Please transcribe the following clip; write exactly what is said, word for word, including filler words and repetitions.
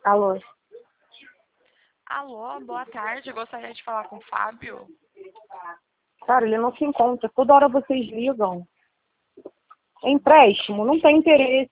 Alô? Alô, boa tarde. Eu gostaria de falar com o Fábio. Cara, ele não se encontra. Toda hora vocês ligam. É empréstimo, não tem interesse.